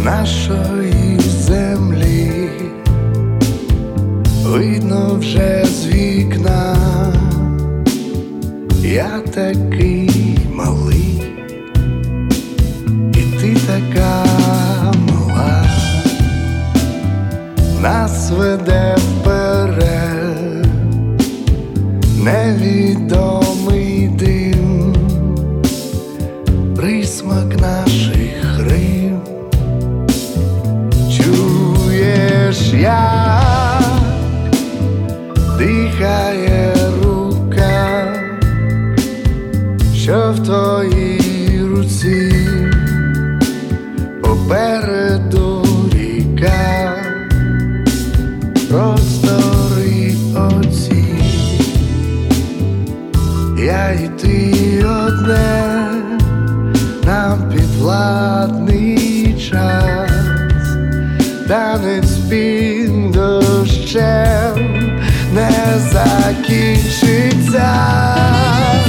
нашої землі видно вже з вікна. Я такий малий, і ти така мала. Нас веде вперед невідомий дим, присмак наших рим. Чуєш, як дихає рука, що в твоїй руці, попереду ріка, простори оці. Я і ти одне, нам підвладний час, танець під дощем не закінчиться.